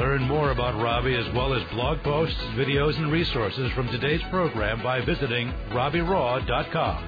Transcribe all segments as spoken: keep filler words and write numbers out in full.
Learn more about Robbie as well as blog posts, videos, and resources from today's program by visiting robbie raw dot com.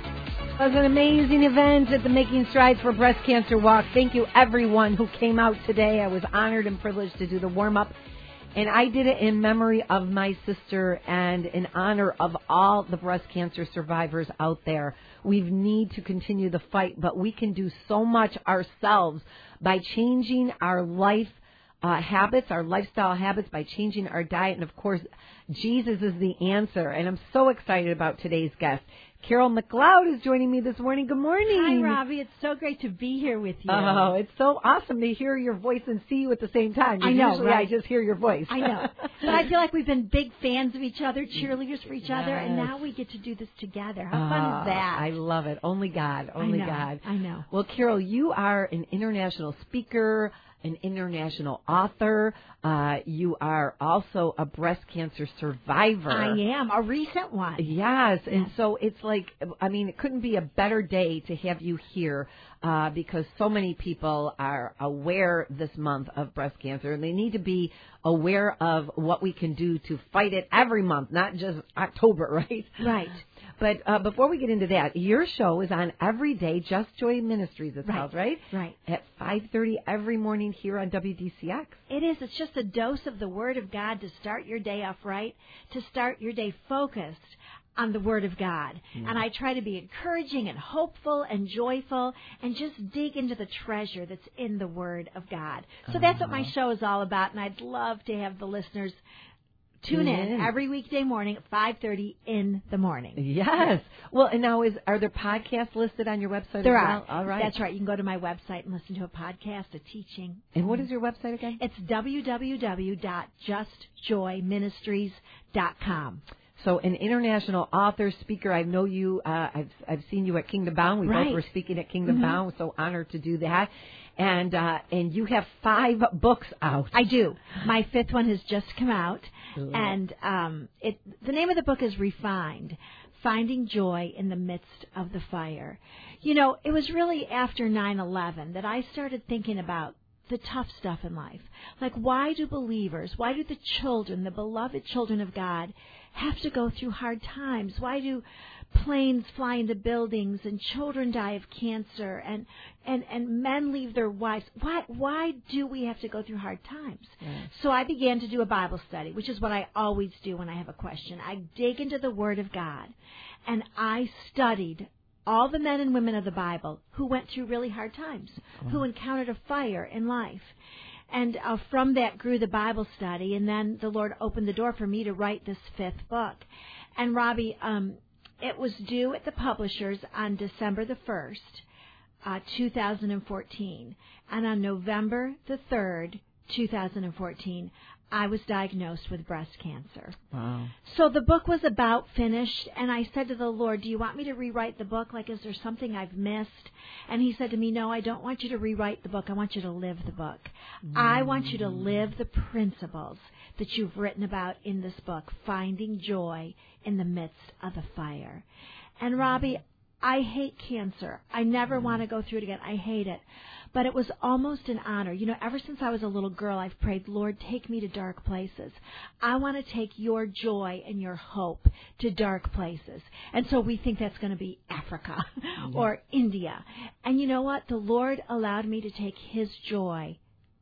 It was an amazing event at the Making Strides for Breast Cancer Walk. Thank you, everyone who came out today. I was honored and privileged to do the warm-up. And I did it in memory of my sister and in honor of all the breast cancer survivors out there. We need to continue the fight, but we can do so much ourselves by changing our life uh, habits, our lifestyle habits, by changing our diet. And, of course, Jesus is the answer. And I'm so excited about today's guest. Carol McLeod is joining me this morning. Good morning. Hi, Robbie. It's so great to be here with you. Oh, it's so awesome to hear your voice and see you at the same time. I know, Usually right? I just hear your voice. I know. But I feel like we've been big fans of each other, cheerleaders for each Yes. other, and now we get to do this together. How Oh, fun is that? I love it. Only God. Only I know, God. I know. Well, Carol, you are an international speaker, an international author. Uh, you are also a breast cancer survivor. I am, a recent one. Yes, and Yes. so it's like, I mean, it couldn't be a better day to have you here uh, because so many people are aware this month of breast cancer, and they need to be aware of what we can do to fight it every month, not just October, right? Right. But uh, before we get into that, your show is on every day, Just Joy Ministries, it's Right. called, right? Right. At five thirty every morning here on W D C X. It is. It's just a dose of the Word of God to start your day off right, to start your day focused on the Word of God. Mm. And I try to be encouraging and hopeful and joyful and just dig into the treasure that's in the Word of God. So that's what my show is all about, and I'd love to have the listeners tune in in. every weekday morning at five thirty in the morning. Yes. Well, and now is are there podcasts listed on your website There as are. well? All right. That's right. You can go to my website and listen to a podcast, a teaching. And what is your website again? It's w w w dot just joy ministries dot com. So an international author, speaker. I know you. Uh, I've I've seen you at Kingdom Bound. We Right. both were speaking at Kingdom Mhm. Bound. So honored to do that. And uh, and you have five books out. I do. My fifth one has just come out, Ooh. and um, it the name of the book is Refined: Finding Joy in the Midst of the Fire. You know, it was really after nine eleven that I started thinking about the tough stuff in life. Like, why do believers, why do the children, the beloved children of God, have to go through hard times? Why do planes fly into buildings and children die of cancer and, and, and men leave their wives? Why, why do we have to go through hard times? Yes. So I began to do a Bible study, which is what I always do when I have a question. I dig into the Word of God, and I studied all the men and women of the Bible who went through really hard times, Wow. who encountered a fire in life. And uh, from that grew the Bible study, and then the Lord opened the door for me to write this fifth book. And, Robbie, um, it was due at the publishers on December the first, uh, two thousand fourteen. And on November the third, two thousand fourteen, I was diagnosed with breast cancer. Wow. So the book was about finished, and I said to the Lord, do you want me to rewrite the book? Like, is there something I've missed? And He said to me, no, I don't want you to rewrite the book. I want you to live the book. Mm. I want you to live the principles that you've written about in this book, finding joy in the midst of the fire. And, Robbie, I hate cancer. I never mm. want to go through it again. I hate it. But it was almost an honor. You know, ever since I was a little girl, I've prayed, Lord, take me to dark places. I want to take your joy and your hope to dark places. And so we think that's going to be Africa mm-hmm. or India. And you know what? The Lord allowed me to take His joy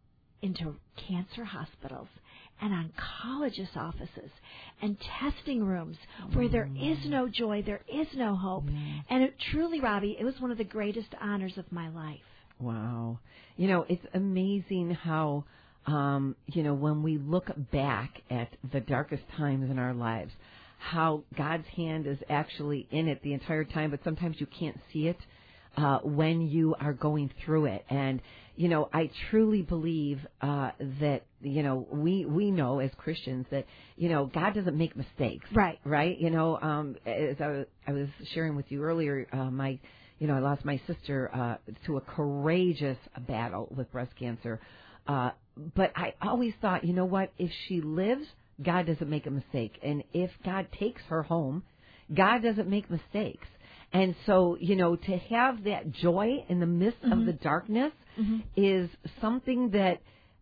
into cancer hospitals and oncologist offices and testing rooms where there is no joy, there is no hope. Mm-hmm. And it truly, Robbie, it was one of the greatest honors of my life. Wow. You know, it's amazing how, um, you know, when we look back at the darkest times in our lives, how God's hand is actually in it the entire time, but sometimes you can't see it uh, when you are going through it. And, you know, I truly believe uh, that, you know, we, we know as Christians that, you know, God doesn't make mistakes. Right. Right? You know, um, as I was, I was sharing with you earlier, uh, my You know, I lost my sister uh, to a courageous battle with breast cancer. Uh, but I always thought, you know what, if she lives, God doesn't make a mistake. And if God takes her home, God doesn't make mistakes. And so, you know, to have that joy in the midst mm-hmm. of the darkness mm-hmm. is something that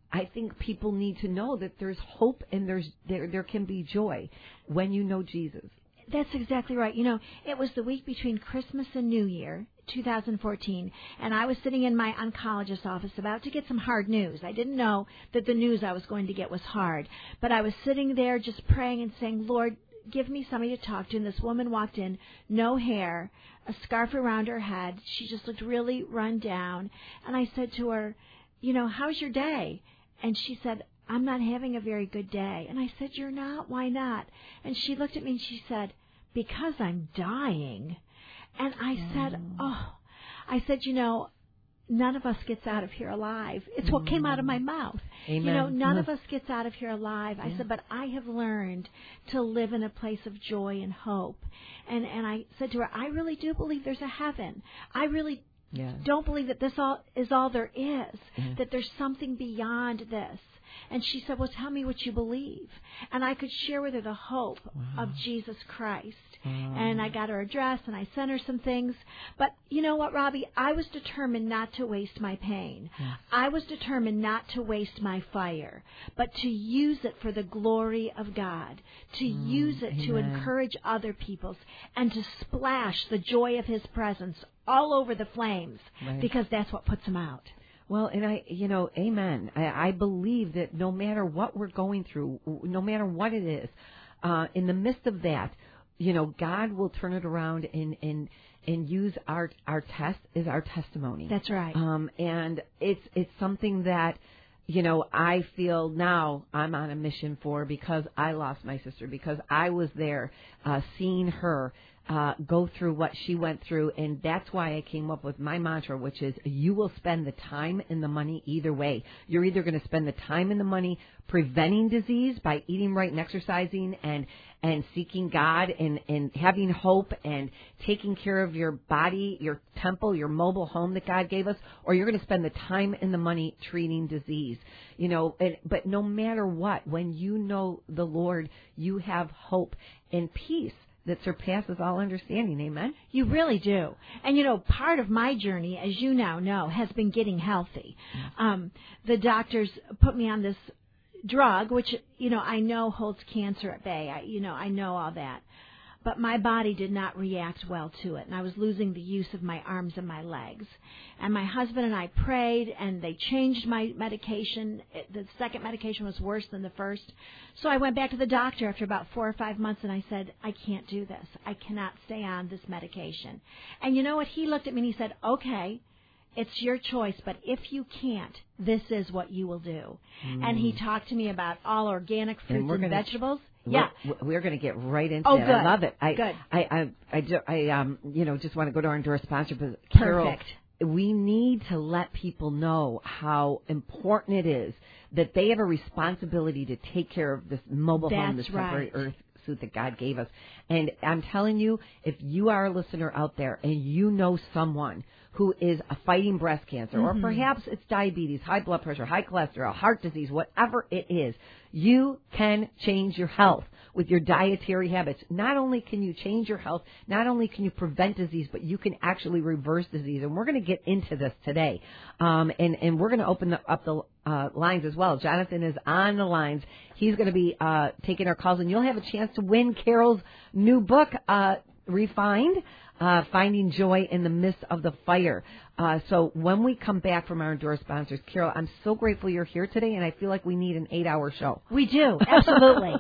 I think people need to know that there's hope and there's there there can be joy when you know Jesus. That's exactly right. You know, it was the week between Christmas and New Year, two thousand fourteen, and I was sitting in my oncologist's office about to get some hard news. I didn't know that the news I was going to get was hard, but I was sitting there just praying and saying, Lord, give me somebody to talk to. And this woman walked in, no hair, a scarf around her head. She just looked really run down. And I said to her, you know, how's your day? And she said, I'm not having a very good day. And I said, you're not? Why not? And she looked at me and she said, because I'm dying. And I mm. said, oh, I said, you know, none of us gets out of here alive. It's mm. what came out of my mouth. Amen. You know, none of us gets out of here alive. Yeah. I said, but I have learned to live in a place of joy and hope. And and I said to her, I really do believe there's a heaven. I really yeah. don't believe that this all is all there is, yeah. that there's something beyond this. And she said, well, tell me what you believe. And I could share with her the hope wow. of Jesus Christ. Wow. And I got her address, and I sent her some things. But you know what, Robbie? I was determined not to waste my pain. Yes. I was determined not to waste my fire, but to use it for the glory of God, to mm, use it amen. to encourage other people's, and to splash the joy of His presence all over the flames, right. because that's what puts them out. Well, and I, you know, amen. I, I believe that no matter what we're going through, no matter what it is, uh, in the midst of that, you know, God will turn it around and, and, and use our, our test as our testimony. That's right. Um, and it's, it's something that, you know, I feel now I'm on a mission for, because I lost my sister, because I was there, uh, seeing her Uh, go through what she went through, and that's why I came up with my mantra, which is you will spend the time and the money either way. You're either going to spend the time and the money preventing disease by eating right and exercising and and seeking God and, and having hope and taking care of your body, your temple, your mobile home that God gave us, or you're going to spend the time and the money treating disease. You know, and, but no matter what, when you know the Lord, you have hope and peace that surpasses all understanding. Amen? You really do. And, you know, part of my journey, as you now know, has been getting healthy. Um, the doctors put me on this drug, which, you know, I know holds cancer at bay. I, you know, I know all that. But my body did not react well to it, and I was losing the use of my arms and my legs. And my husband and I prayed, and they changed my medication. The second medication was worse than the first. So I went back to the doctor after about four or five months, and I said, I can't do this. I cannot stay on this medication. And you know what? He looked at me and he said, okay, it's your choice, but if you can't, this is what you will do. Mm. And he talked to me about all organic fruits and, and gonna, vegetables. Yeah, we're, we're going to get right into oh, that. Good. I love it. I, good. I, I, I, I, um, you know, just want to go to our endorsed sponsor, but Carol, perfect. We need to let people know how important it is that they have a responsibility to take care of this mobile That's home, this temporary right. earth suit that God gave us. And I'm telling you, if you are a listener out there and you know someone who is fighting breast cancer, mm-hmm. or perhaps it's diabetes, high blood pressure, high cholesterol, heart disease, whatever it is, you can change your health with your dietary habits. Not only can you change your health, not only can you prevent disease, but you can actually reverse disease. And we're going to get into this today. Um, and, and we're going to open the, up the uh, lines as well. Jonathan is on the lines. He's going to be uh, taking our calls, and you'll have a chance to win Carol's new book, uh, Refined. Uh, finding joy in the midst of the fire. Uh, so when we come back from our endorsed sponsors, Carol, I'm so grateful you're here today, and I feel like we need an eight-hour show. We do, absolutely.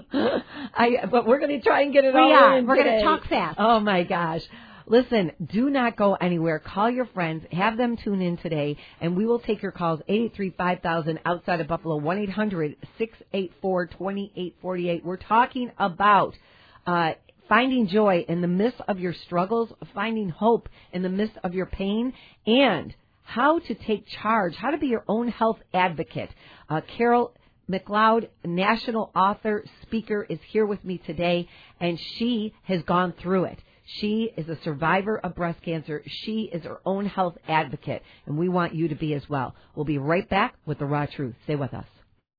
I, but we're going to try and get it we all are. in We're today. going to talk fast. Oh, my gosh. Listen, do not go anywhere. Call your friends. Have them tune in today, and we will take your calls, eight eight three, five thousand, outside of Buffalo, one eight hundred, six eight four, two eight four eight. We're talking about uh finding joy in the midst of your struggles, finding hope in the midst of your pain, and how to take charge, how to be your own health advocate. Uh, Carol McLeod, national author, speaker, is here with me today, and she has gone through it. She is a survivor of breast cancer. She is her own health advocate, and we want you to be as well. We'll be right back with the raw truth. Stay with us.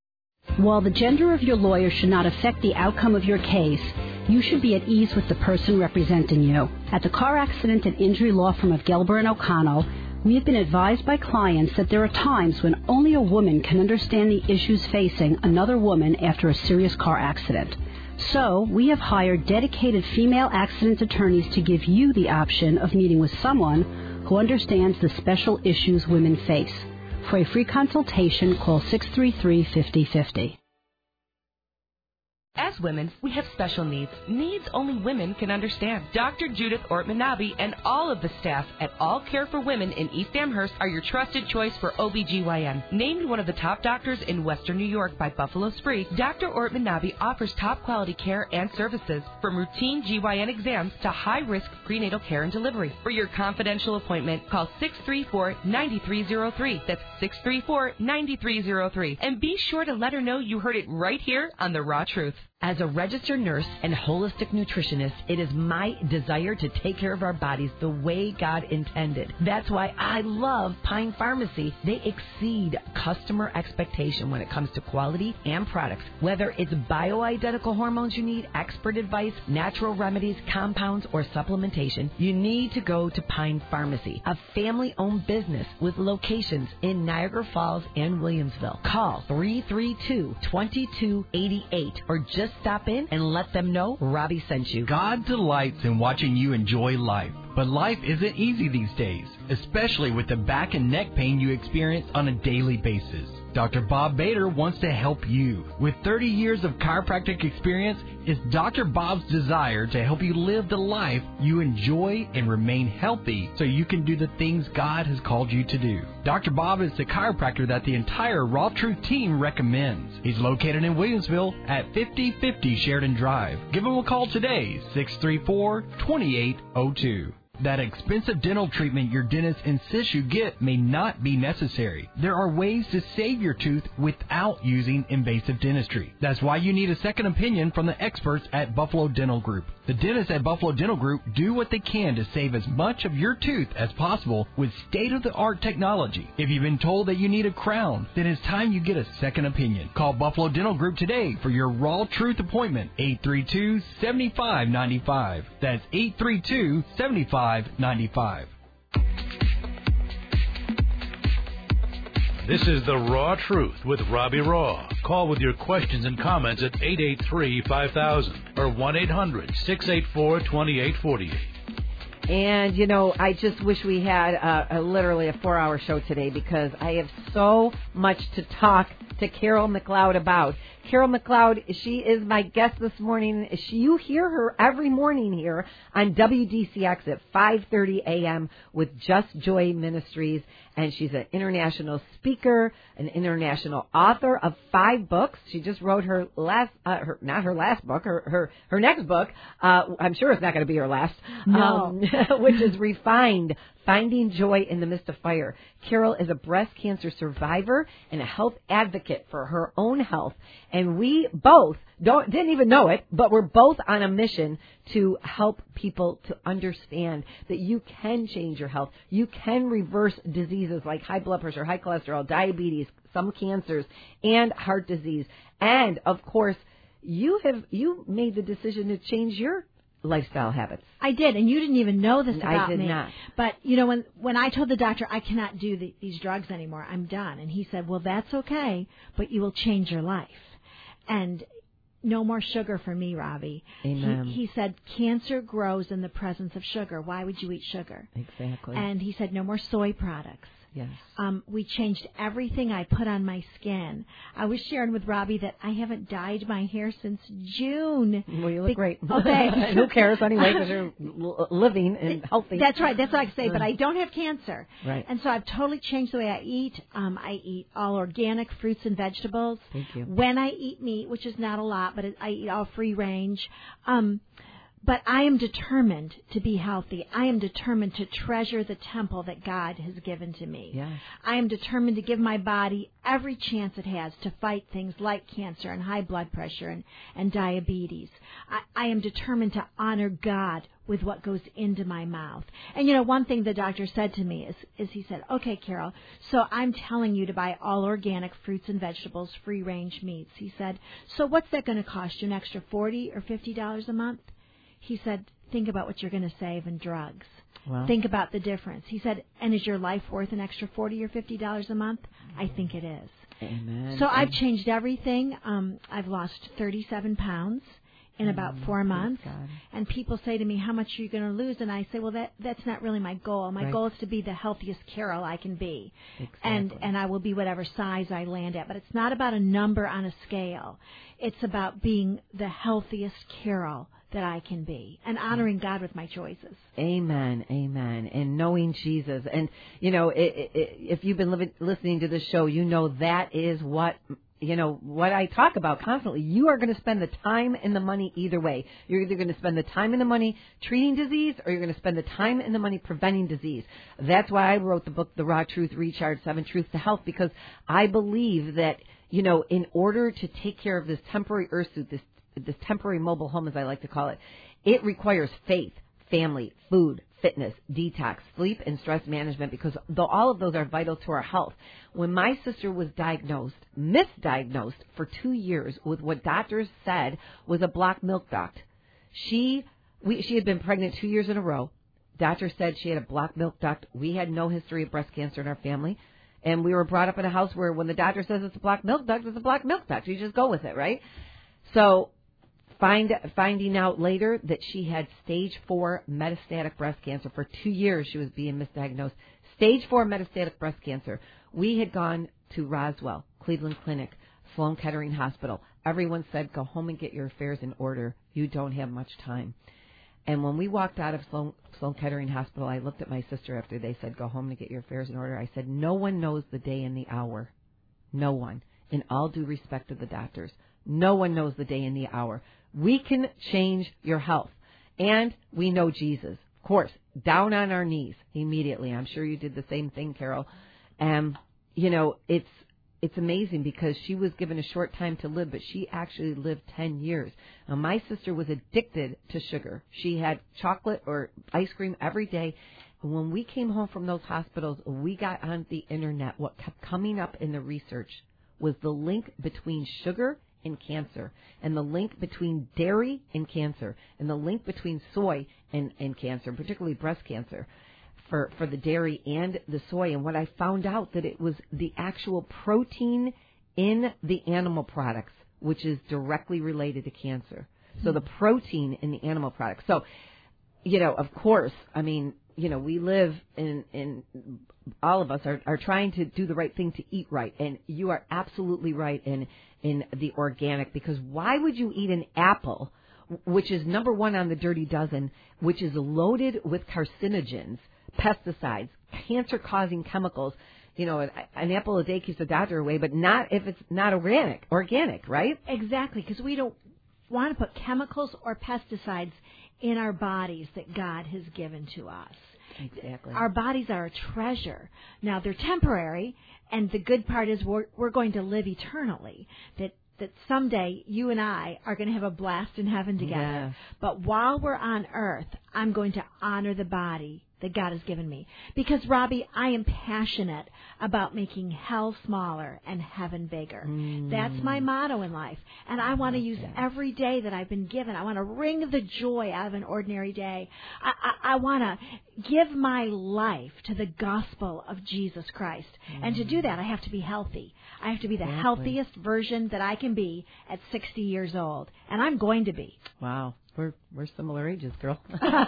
While the gender of your lawyer should not affect the outcome of your case, you should be at ease with the person representing you. At the Car Accident and Injury Law Firm of Gelber and O'Connell, We have been advised by clients that there are times when only a woman can understand the issues facing another woman after a serious car accident. So, we have hired dedicated female accident attorneys to give you the option of meeting with someone who understands the special issues women face. For a free consultation, call six three three, five zero five zero. As women, we have special needs, needs only women can understand. Doctor Judith Ortmanabe and all of the staff at All Care for Women in East Amherst are your trusted choice for O B G Y N. Named one of the top doctors in Western New York by Buffalo Spree, Doctor Ortmanabe offers top quality care and services from routine G Y N exams to high-risk prenatal care and delivery. For your confidential appointment, call six three four, nine three zero three. That's six three four, nine three zero three. And be sure to let her know you heard it right here on The Raw Truth. As a registered nurse and holistic nutritionist, it is my desire to take care of our bodies the way God intended. That's why I love Pine Pharmacy. They exceed customer expectation when it comes to quality and products. Whether it's bioidentical hormones you need, expert advice, natural remedies, compounds, or supplementation, you need to go to Pine Pharmacy, a family-owned business with locations in Niagara Falls and Williamsville. Call three three two, two two eight eight or just stop in and let them know Robbie sent you. God delights in watching you enjoy life. But life isn't easy these days, especially with the back and neck pain you experience on a daily basis. Doctor Bob Bader wants to help you. With thirty years of chiropractic experience, it's Doctor Bob's desire to help you live the life you enjoy and remain healthy so you can do the things God has called you to do. Doctor Bob is the chiropractor that the entire Raw Truth team recommends. He's located in Williamsville at fifty fifty Sheridan Drive. Give him a call today, six three four, two eight zero two. That expensive dental treatment your dentist insists you get may not be necessary. There are ways to save your tooth without using invasive dentistry. That's why you need a second opinion from the experts at Buffalo Dental Group. The dentists at Buffalo Dental Group do what they can to save as much of your tooth as possible with state-of-the-art technology. If you've been told that you need a crown, then it's time you get a second opinion. Call Buffalo Dental Group today for your Raw Truth appointment, eight three two, seven five nine five. That's eight three two, seven five nine five. This is The Raw Truth with Robbie Raw. Call with your questions and comments at eight eight three, five thousand or one eight hundred, six eight four, two eight four eight. And, you know, I just wish we had a, a, literally a four-hour show today because I have so much to talk to Carol McLeod about. Carol McLeod, she is my guest this morning. She, you hear her every morning here on W D C X at five thirty a.m. with Just Joy Ministries. And she's an international speaker, an international author of five books. She just wrote her last, uh, her, not her last book, her her, her next book. Uh, I'm sure it's not going to be her last, no. um, which is Refined, Finding Joy in the Midst of Fire. Carol is a breast cancer survivor and a health advocate for her own health. And we both don't didn't even know it, but we're both on a mission to help people to understand that you can change your health. You can reverse diseases like high blood pressure, high cholesterol, diabetes, some cancers, and heart disease. And, of course, you have you made the decision to change your lifestyle habits. I did, and you didn't even know this about me. I did me. not. But, you know, when, when I told the doctor I cannot do the, these drugs anymore, I'm done. And he said, well, that's okay, but you will change your life. And no more sugar for me, Robbie. Amen. He, he said, cancer grows in the presence of sugar. Why would you eat sugar? Exactly. And he said, no more soy products. Yes. Um, we changed everything I put on my skin. I was sharing with Robbie that I haven't dyed my hair since June. Well, you look Be- great. Okay. Who cares anyway because you're l- living and healthy. That's right. That's what I say. But I don't have cancer. Right. And so I've totally changed the way I eat. Um, I eat all organic fruits and vegetables. Thank you. When I eat meat, which is not a lot, but I eat all free range. Um, But I am determined to be healthy. I am determined to treasure the temple that God has given to me. Yes. I am determined to give my body every chance it has to fight things like cancer and high blood pressure and, and diabetes. I, I am determined to honor God with what goes into my mouth. And, you know, one thing the doctor said to me is, is he said, okay, Carol, so I'm telling you to buy all organic fruits and vegetables, free-range meats. He said, so what's that going to cost you, an extra forty dollars or fifty dollars a month? He said, think about what you're going to save in drugs. Wow. Think about the difference. He said, and is your life worth an extra forty or fifty dollars a month? I think it is. Amen. So I've changed everything. Um, I've lost thirty-seven pounds in about four months. And people say to me, how much are you going to lose? And I say, well, that that's not really my goal. My right. goal is to be the healthiest Carol I can be. Exactly. And and I will be whatever size I land at. But it's not about a number on a scale. It's about being the healthiest Carol that I can be and honoring God with my choices. Amen, amen. And knowing Jesus. And, you know, it, it, if you've been living, listening to this show, you know that is what, you know, what I talk about constantly. You are going to spend the time and the money either way. You're either going to spend the time and the money treating disease, or you're going to spend the time and the money preventing disease. That's why I wrote the book, The Raw Truth Recharge, Seven Truths to Health, because I believe that, you know, in order to take care of this temporary earth suit, this this temporary mobile home, as I like to call it, it requires faith, family, food, fitness, detox, sleep, and stress management, because though all of those are vital to our health. When my sister was diagnosed, misdiagnosed for two years with what doctors said was a blocked milk duct, she we, she had been pregnant two years in a row. Doctor said she had a blocked milk duct. We had no history of breast cancer in our family. And we were brought up in a house where when the doctor says it's a blocked milk duct, it's a blocked milk duct. You just go with it, right? So Find, finding out later that she had stage four metastatic breast cancer. For two years she was being misdiagnosed. Stage four metastatic breast cancer. We had gone to Roswell, Cleveland Clinic, Sloan Kettering Hospital. Everyone said, go home and get your affairs in order. You don't have much time. And when we walked out of Sloan, Sloan Kettering Hospital, I looked at my sister after they said, go home and get your affairs in order. I said, no one knows the day and the hour. No one. In all due respect to the doctors. No one knows the day and the hour. We can change your health. And we know Jesus. Of course, down on our knees immediately. I'm sure you did the same thing, Carol. And, you know, it's it's amazing because she was given a short time to live, but she actually lived ten years. Now, my sister was addicted to sugar. She had chocolate or ice cream every day. And when we came home from those hospitals, we got on the Internet. What kept coming up in the research was the link between sugar and cancer, and the link between dairy and cancer, and the link between soy and, and cancer, particularly breast cancer, for, for the dairy and the soy. And what I found out that it was the actual protein in the animal products, which is directly related to cancer. So the protein in the animal products. So, you know, of course, I mean, you know, we live in, in all of us are, are trying to do the right thing to eat right. And you are absolutely right in, in the organic, because why would you eat an apple, which is number one on the dirty dozen, which is loaded with carcinogens, pesticides, cancer-causing chemicals? You know, an, an apple a day keeps the doctor away, but not if it's not organic, organic, right? Exactly, because we don't want to put chemicals or pesticides in our bodies that God has given to us. Exactly. Our bodies are a treasure. Now, they're temporary, and the good part is we're, we're going to live eternally, that that someday you and I are going to have a blast in heaven together. Yeah. But while we're on earth, I'm going to honor the body that God has given me. Because, Robbie, I am passionate about making hell smaller and heaven bigger. Mm. That's my motto in life. And I want to use every day that I've been given. I want to wring the joy out of an ordinary day. I, I, I want to give my life to the gospel of Jesus Christ. Mm. And to do that, I have to be healthy. I have to be the exactly. healthiest version that I can be at sixty years old. And I'm going to be. Wow. We're we're similar ages, girl.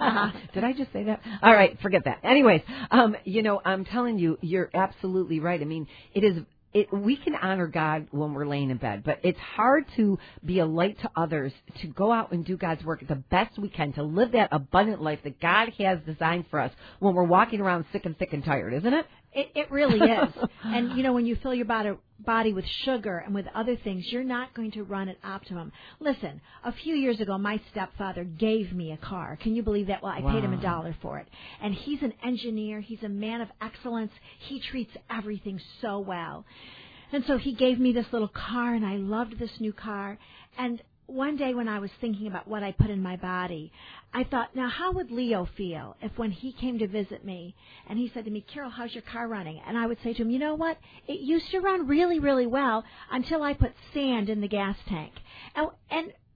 Did I just say that? All right, forget that. Anyways, um, you know, I'm telling you, you're absolutely right. I mean, it is. It, we can honor God when we're laying in bed, but it's hard to be a light to others, to go out and do God's work the best we can, to live that abundant life that God has designed for us when we're walking around sick and thick and tired, isn't it? It, it really is. And, you know, when you fill your body, body with sugar and with other things, you're not going to run at optimum. Listen, a few years ago, my stepfather gave me a car. Can you believe that? Well, I wow. paid him a dollar for it. And he's an engineer. He's a man of excellence. He treats everything so well. And so he gave me this little car, and I loved this new car. And one day when I was thinking about what I put in my body, I thought, now how would Leo feel if when he came to visit me and he said to me, Carol, how's your car running? And I would say to him, you know what? It used to run really, really well until I put sand in the gas tank. And, and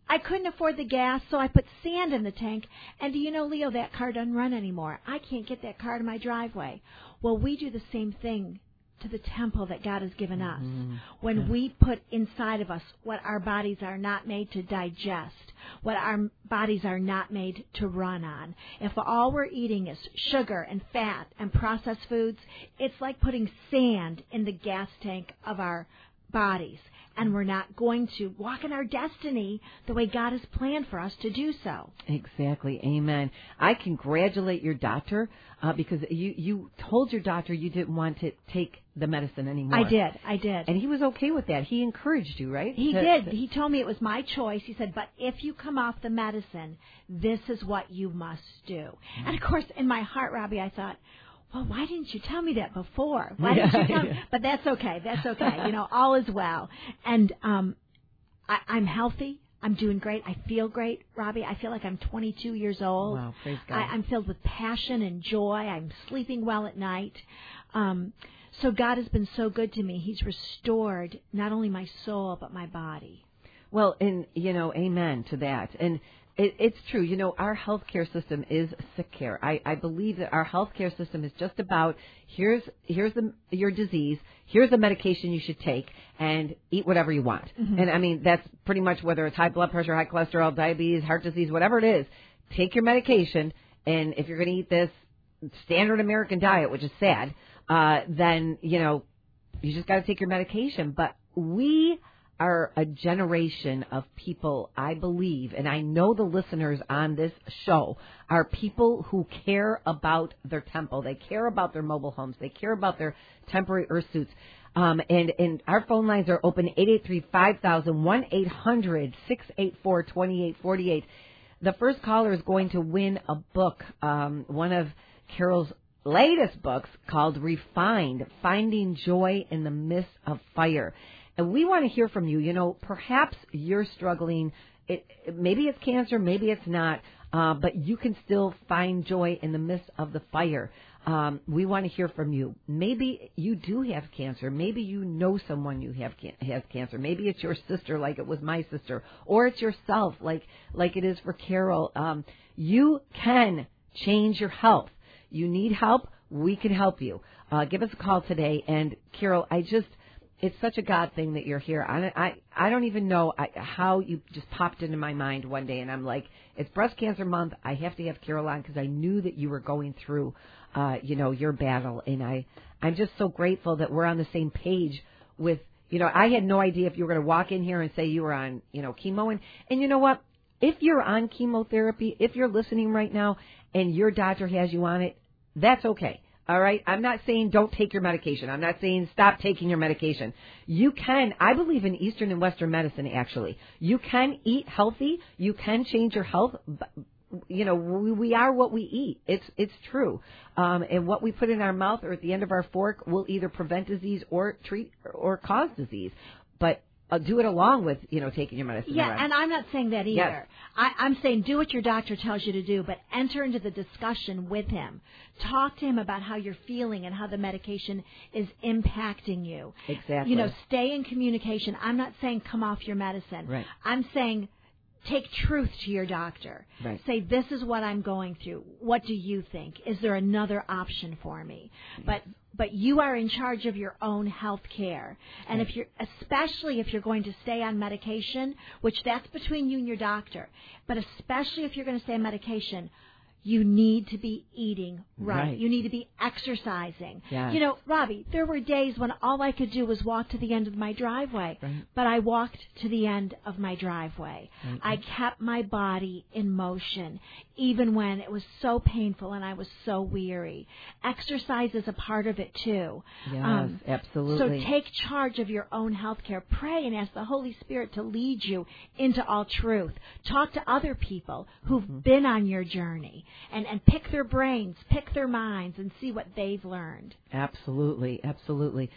I couldn't afford the gas, so I put sand in the tank. And do you know, Leo, that car doesn't run anymore. I can't get that car to my driveway. Well, we do the same thing to the temple that God has given us. Mm-hmm. When yeah. we put inside of us what our bodies are not made to digest, what our bodies are not made to run on. If all we're eating is sugar and fat and processed foods, it's like putting sand in the gas tank of our bodies. And we're not going to walk in our destiny the way God has planned for us to do so. Exactly. Amen. I congratulate your doctor uh, because you, you told your doctor you didn't want to take the medicine anymore. I did. I did. And he was okay with that. He encouraged you, right? He to, did. To... He told me it was my choice. He said, but if you come off the medicine, this is what you must do. Mm-hmm. And, of course, in my heart, Robbie, I thought, well, why didn't you tell me that before? Why didn't you tell me? But that's okay. That's okay. You know, all is well. And um, I, I'm healthy. I'm doing great. I feel great, Robbie. I feel like I'm twenty-two years old. Wow, praise God. I, I'm filled with passion and joy. I'm sleeping well at night. Um, so God has been so good to me. He's restored not only my soul, but my body. Well, and, you know, amen to that. And It, it's true. You know, our healthcare system is sick care. I, I believe that our healthcare system is just about here's here's the, your disease, here's the medication you should take, and eat whatever you want. Mm-hmm. And, I mean, that's pretty much whether it's high blood pressure, high cholesterol, diabetes, heart disease, whatever it is. Take your medication, and if you're going to eat this standard American diet, which is sad, uh, then, you know, you just got to take your medication. But we are a generation of people, I believe, and I know the listeners on this show are people who care about their temple. They care about their mobile homes. They care about their temporary earth suits. Um, and, and our phone lines are open, eight eight three, five thousand, one eight hundred, six eight four, two eight four eight. The first caller is going to win a book, um, one of Carol's latest books called Refined, Finding Joy in the Midst of Fire. And we want to hear from you. You know, perhaps you're struggling. It, maybe it's cancer, maybe it's not, uh, but you can still find joy in the midst of the fire. Um, we want to hear from you. Maybe you do have cancer. Maybe you know someone who have has cancer. Maybe it's your sister, like it was my sister, or it's yourself, like like it is for Carol. Um, you can change your health. You need help. We can help you. Uh, give us a call today. And Carol, I just. It's such a God thing that you're here. I, I, I don't even know I, how you just popped into my mind one day, and I'm like, it's Breast Cancer Month. I have to have Carol on because I knew that you were going through, uh, you know, your battle, and I, I'm just so grateful that we're on the same page with, you know, I had no idea if you were going to walk in here and say you were on, you know, chemo, and, and you know what? If you're on chemotherapy, if you're listening right now and your doctor has you on it, that's okay. All right. I'm not saying don't take your medication. I'm not saying stop taking your medication. You can. I believe in Eastern and Western medicine, actually. You can eat healthy. You can change your health. You know, we, we are what we eat. It's it's true. Um, and what we put in our mouth or at the end of our fork will either prevent disease or treat or cause disease. But Uh, do it along with, you know, taking your medicine. Yeah, around. and I'm not saying that either. Yes. I, I'm saying do what your doctor tells you to do, but enter into the discussion with him. Talk to him about how you're feeling and how the medication is impacting you. Exactly. You know, stay in communication. I'm not saying come off your medicine. Right. I'm saying take truth to your doctor. Right. Say, this is what I'm going through. What do you think? Is there another option for me? Yes. But but you are in charge of your own health care. And right. if you're, especially if you're going to stay on medication, which that's between you and your doctor, but especially if you're going to stay on medication, you need to be eating right. right. You need to be exercising. Yes. You know, Robbie, there were days when all I could do was walk to the end of my driveway. Right. But I walked to the end of my driveway. Right. I kept my body in motion, even when it was so painful and I was so weary. Exercise is a part of it, too. Yes, um, absolutely. So take charge of your own health care. Pray and ask the Holy Spirit to lead you into all truth. Talk to other people who've mm-hmm. been on your journey. And, and pick their brains, pick their minds, and see what they've learned. Absolutely, absolutely.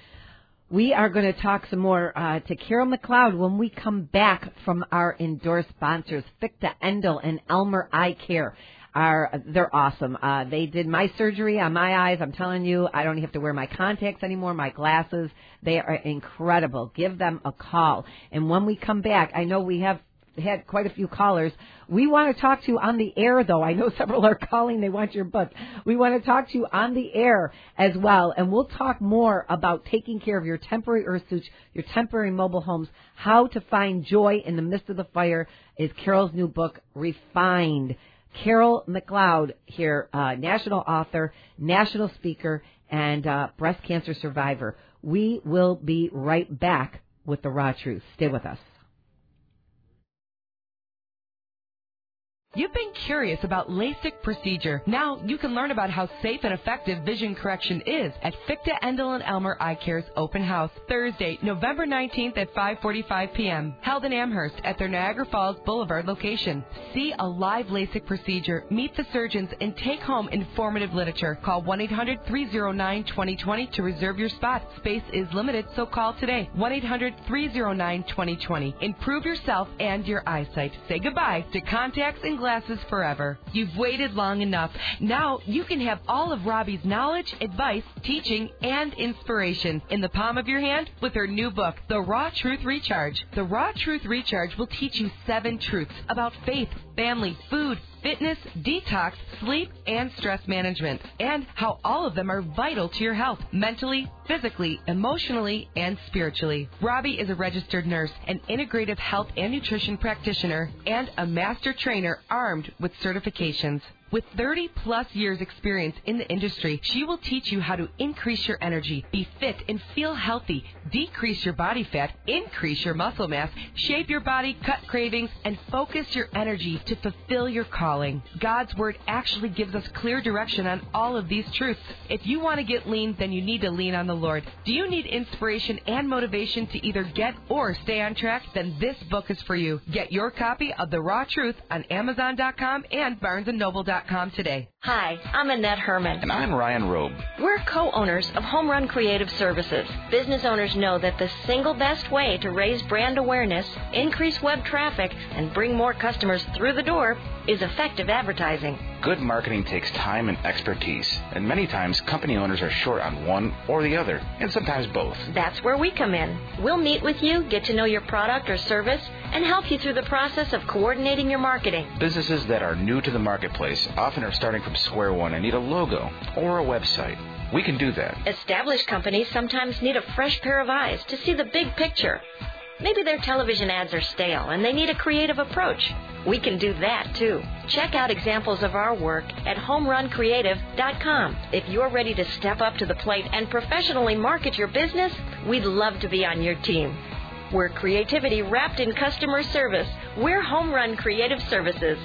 We are going to talk some more uh, to Carol McLeod when we come back from our endorsed sponsors, Ficta Endel and Elmer Eye Care. Are, they're awesome. Uh, they did my surgery on my eyes. I'm telling you, I don't have to wear my contacts anymore, my glasses. They are incredible. Give them a call. And when we come back, I know we have had quite a few callers. We want to talk to you on the air, though. I know several are calling. They want your book. We want to talk to you on the air as well, and we'll talk more about taking care of your temporary earth suits, your temporary mobile homes, how to find joy in the midst of the fire is Carol's new book, Refined. Carol McLeod here, uh, national author, national speaker, and uh, breast cancer survivor. We will be right back with the raw truth. Stay with us. You've been curious about LASIK procedure. Now you can learn about how safe and effective vision correction is at Fichte, Endel and Elmer Eye Care's open house, Thursday, November nineteenth at five forty-five p.m. held in Amherst at their Niagara Falls Boulevard location. See a live LASIK procedure, meet the surgeons, and take home informative literature. Call one eight hundred three oh nine two oh two oh to reserve your spot. Space is limited, so call today. one eight hundred three oh nine two oh two oh. Improve yourself and your eyesight. Say goodbye to contacts and glasses forever. You've waited long enough. Now you can have all of Robbie's knowledge, advice, teaching, and inspiration in the palm of your hand with her new book, The Raw Truth Recharge. The Raw Truth Recharge will teach you seven truths about faith, family, food, fitness, detox, sleep, and stress management, and how all of them are vital to your health, mentally, physically, emotionally, and spiritually. Robbie is a registered nurse, an integrative health and nutrition practitioner, and a master trainer armed with certifications. With thirty plus years experience in the industry, she will teach you how to increase your energy, be fit and feel healthy, decrease your body fat, increase your muscle mass, shape your body, cut cravings, and focus your energy to fulfill your calling. God's Word actually gives us clear direction on all of these truths. If you want to get lean, then you need to lean on the Lord. Do you need inspiration and motivation to either get or stay on track? Then this book is for you. Get your copy of The Raw Truth on Amazon dot com and Barnes and Noble dot com today. Hi, I'm Annette Herman. And I'm Ryan Robe. We're co-owners of Home Run Creative Services. Business owners know that the single best way to raise brand awareness, increase web traffic, and bring more customers through the door is effective advertising. Good marketing takes time and expertise, and many times company owners are short on one or the other, and sometimes both. That's where we come in. We'll meet with you, get to know your product or service, and help you through the process of coordinating your marketing. Businesses that are new to the marketplace often are starting from square one and need a logo or a website. We can do that. Established companies sometimes need a fresh pair of eyes to see the big picture. Maybe their television ads are stale and they need a creative approach. We can do that, too. Check out examples of our work at home run creative dot com. If you're ready to step up to the plate and professionally market your business, we'd love to be on your team. We're creativity wrapped in customer service. We're Home Run Creative Services.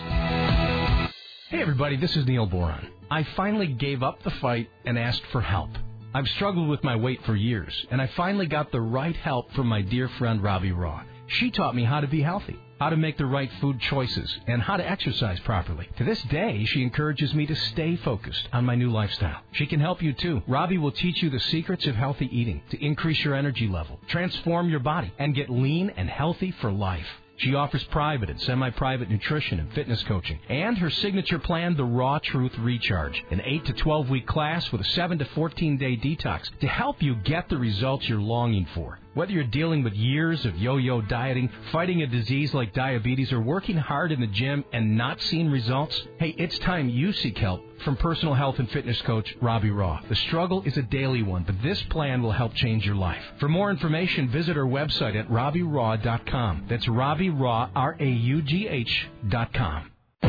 Hey, everybody, this is Neil Boron. I finally gave up the fight and asked for help. I've struggled with my weight for years, and I finally got the right help from my dear friend Robbie Raw. She taught me how to be healthy, how to make the right food choices, and how to exercise properly. To this day, she encourages me to stay focused on my new lifestyle. She can help you too. Robbie will teach you the secrets of healthy eating to increase your energy level, transform your body, and get lean and healthy for life. She offers private and semi-private nutrition and fitness coaching, and her signature plan, The Raw Truth Recharge, an eight to twelve week class with a seven to fourteen day detox to help you get the results you're longing for. Whether you're dealing with years of yo-yo dieting, fighting a disease like diabetes, or working hard in the gym and not seeing results, hey, it's time you seek help from personal health and fitness coach Robbie Raw. The struggle is a daily one, but this plan will help change your life. For more information, visit her website at robbie raw dot com. That's Robbie Raw, R A U G H dot com.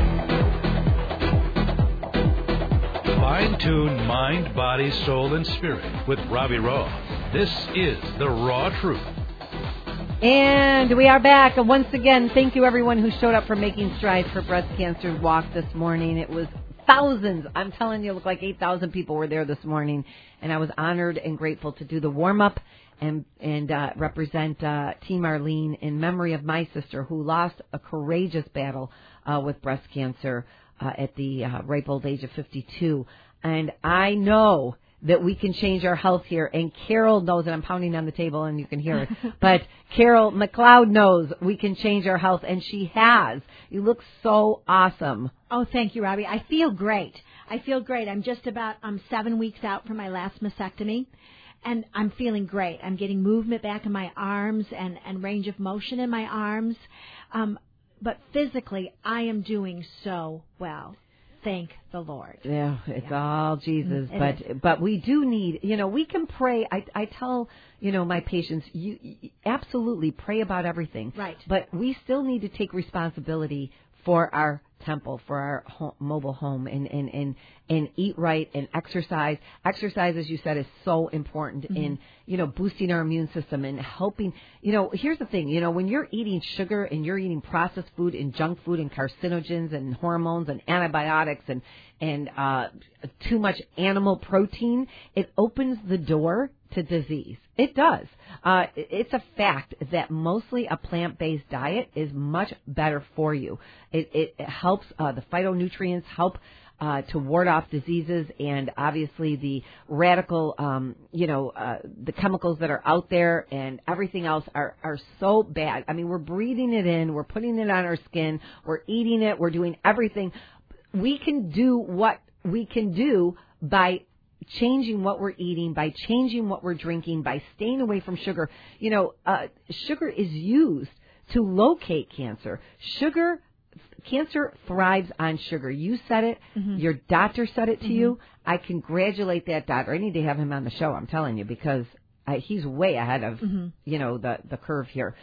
Fine-tune mind, body, soul, and spirit with Robbie Raw. This is The Raw Truth. And we are back. And once again, thank you everyone who showed up for Making Strides for Breast Cancer Walk this morning. It was thousands. I'm telling you, it looked like eight thousand people were there this morning. And I was honored and grateful to do the warm-up and and uh, represent uh, Team Arlene in memory of my sister who lost a courageous battle uh, with breast cancer uh, at the uh, ripe old age of fifty-two. And I know that we can change our health here. And Carol knows, and I'm pounding on the table and you can hear it, but Carol McLeod knows we can change our health, and she has. You look so awesome. Oh, thank you, Robbie. I feel great. I feel great. I'm just about I'm seven weeks out from my last mastectomy, and I'm feeling great. I'm getting movement back in my arms and, and range of motion in my arms. Um, but physically I am doing so well. Thank the Lord. Yeah, it's yeah. all Jesus. It but is. but we do need, you know, we can pray. I I tell, you know, my patients, you, you absolutely pray about everything. Right. But we still need to take responsibility for our temple, for our home, mobile home, and, and, and, and eat right and exercise. Exercise, as you said, is so important mm-hmm. in, you know, boosting our immune system and helping. You know, here's the thing, you know, when you're eating sugar and you're eating processed food and junk food and carcinogens and hormones and antibiotics and, and uh, too much animal protein, it opens the door to disease. It does. Uh, it's a fact that mostly a plant-based diet is much better for you. It, it helps, uh, the phytonutrients help uh, to ward off diseases, and obviously the radical, um, you know, uh, the chemicals that are out there and everything else are, are so bad. I mean, we're breathing it in, we're putting it on our skin, we're eating it, we're doing everything. We can do what we can do by changing what we're eating, by changing what we're drinking, by staying away from sugar. You know, uh, sugar is used to locate cancer. Sugar, cancer thrives on sugar. You said it. Mm-hmm. Your doctor said it to mm-hmm. you. I congratulate that doctor. I need to have him on the show, I'm telling you, because I, he's way ahead of, mm-hmm. you know, the, the curve here.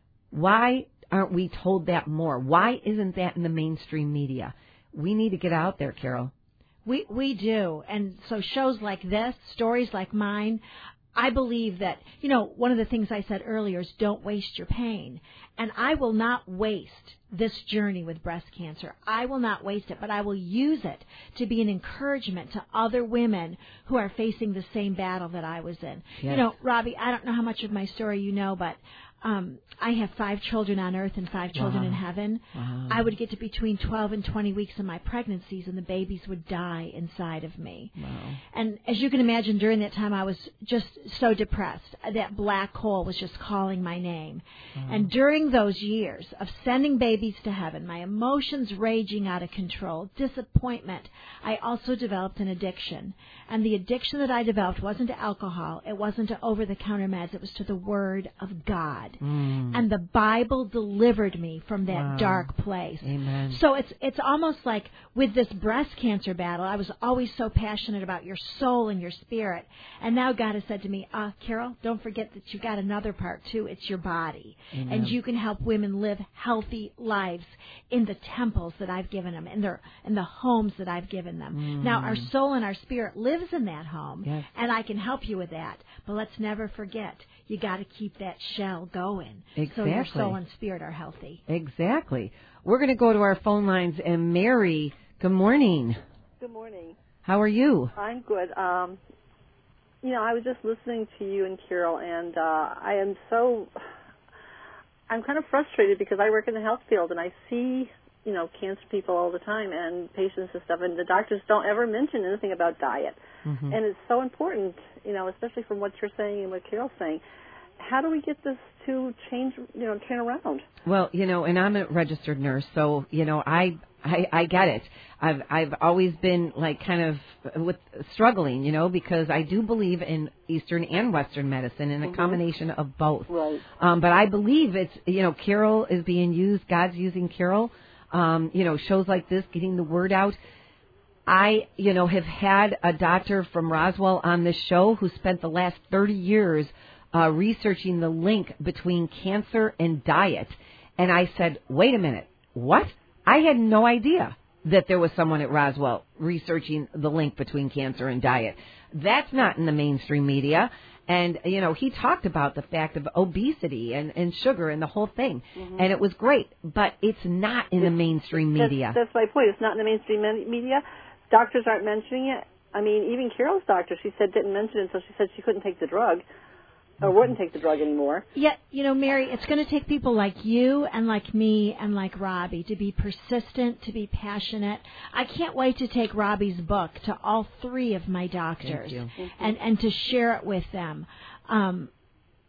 Why aren't we told that more? Why isn't that in the mainstream media? We need to get out there, Carol. We we do. And so shows like this, stories like mine, I believe that, you know, one of the things I said earlier is don't waste your pain. And I will not waste this journey with breast cancer. I will not waste it, but I will use it to be an encouragement to other women who are facing the same battle that I was in. Yes. You know, Robbie, I don't know how much of my story you know, but Um, I have five children on earth and five children wow. in heaven. Wow. I would get to between twelve and twenty weeks in my pregnancies, and the babies would die inside of me. Wow. And as you can imagine, during that time, I was just so depressed. That black hole was just calling my name. Wow. And during those years of sending babies to heaven, my emotions raging out of control, disappointment, I also developed an addiction. And the addiction that I developed wasn't to alcohol. It wasn't to over-the-counter meds. It was to the Word of God. Mm. And the Bible delivered me from that wow. dark place. Amen. So it's it's almost like with this breast cancer battle, I was always so passionate about your soul and your spirit. And now God has said to me, uh, Carol, don't forget that you've got another part too. It's your body. Amen. And you can help women live healthy lives in the temples that I've given them, in, their, in the homes that I've given them. Mm. Now, our soul and our spirit lives in that home, yes. and I can help you with that. But let's never forget, you got to keep that shell going exactly. so your soul and spirit are healthy. Exactly. We're going to go to our phone lines. And Mary, good morning. Good morning. How are you? I'm good. Um, you know, I was just listening to you and Carol, and uh, I am so, I'm kind of frustrated because I work in the health field, and I see, you know, cancer people all the time and patients and stuff, and the doctors don't ever mention anything about diet. Mm-hmm. And it's so important, you know, especially from what you're saying and what Carol's saying. How do we get this to change, you know, turn around? Well, you know, and I'm a registered nurse, so, you know, I, I, I get it. I've, I've always been like kind of with struggling, you know, because I do believe in Eastern and Western medicine and a mm-hmm. combination of both. Right. Um, but I believe it's, you know, Carol is being used, God's using Carol, um, you know, shows like this, getting the word out. I, you know, have had a doctor from Roswell on this show who spent the last thirty years uh, researching the link between cancer and diet. And I said, wait a minute, what? I had no idea that there was someone at Roswell researching the link between cancer and diet. That's not in the mainstream media. And, you know, he talked about the fact of obesity and, and sugar and the whole thing. Mm-hmm. And it was great. But it's not in it's, the mainstream media. That's, that's my point. It's not in the mainstream media. Doctors aren't mentioning it. I mean, even Carol's doctor, she said, didn't mention it until she said she couldn't take the drug. Or wouldn't take the drug anymore. Yeah, you know, Mary, it's going to take people like you and like me and like Robbie to be persistent, to be passionate. I can't wait to take Robbie's book to all three of my doctors and, and to share it with them. Um,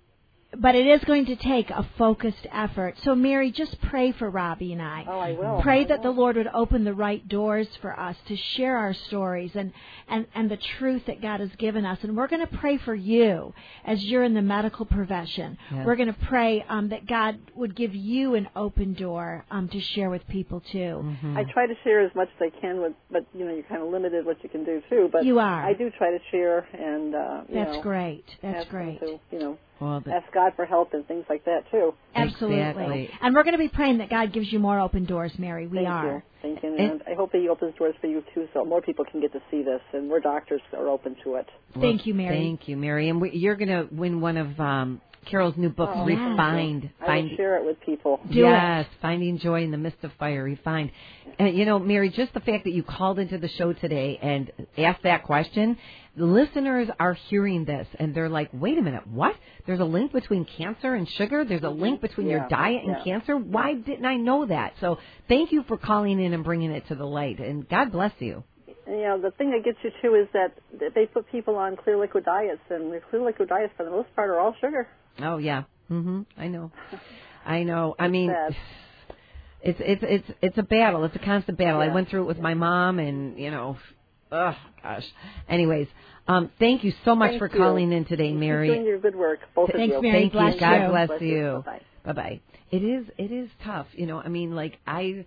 but it is going to take a focused effort. So, Mary, just pray for Robbie and I. Oh, I will. Pray I that will. the Lord would open the right doors for us to share our stories and, and, and the truth that God has given us. And we're going to pray for you as you're in the medical profession. Yes. We're going to pray um, that God would give you an open door um, to share with people, too. Mm-hmm. I try to share as much as I can, with, but, you know, you're kind of limited what you can do, too. But You are. I do try to share and, uh, you That's know. great. That's ask them great. To, you know, Well, the- ask God for help and things like that, too. Absolutely. Exactly. And we're going to be praying that God gives you more open doors, Mary. We Thank are. You. Thank you. And, and I hope that He opens doors for you, too, so more people can get to see this, and we're doctors are open to it. Well, Thank you, Mary. Thank you, Mary. And we, you're going to win one of um, Carol's new books, Oh, Refined. I Find, will share it with people. Do yes, Finding Joy in the Midst of Fire, Refined. And, you know, Mary, just the fact that you called into the show today and asked that question, the listeners are hearing this, and they're like, wait a minute, what? There's a link between cancer and sugar? There's a link between Yeah, your diet and yeah. cancer? Why didn't I know that? So thank you for calling in and bringing it to the light, and God bless you. And, you know, the thing that gets you, too, is that that they put people on clear liquid diets, and the clear liquid diets, for the most part, are all sugar. Oh, yeah. Mm-hmm. I know. I know. I mean... sad. It's it's it's it's a battle. It's a constant battle. Yeah. I went through it with my mom, and you know, oh gosh. Anyways, um, thank you so much Thank for you. calling in today, Mary. Keep doing your good work, both of Thanks, you. Mary. Thank Bless you. God you. bless, Bless you. you. Bye-bye. Bye bye. It is it is tough. You know, I mean, like I.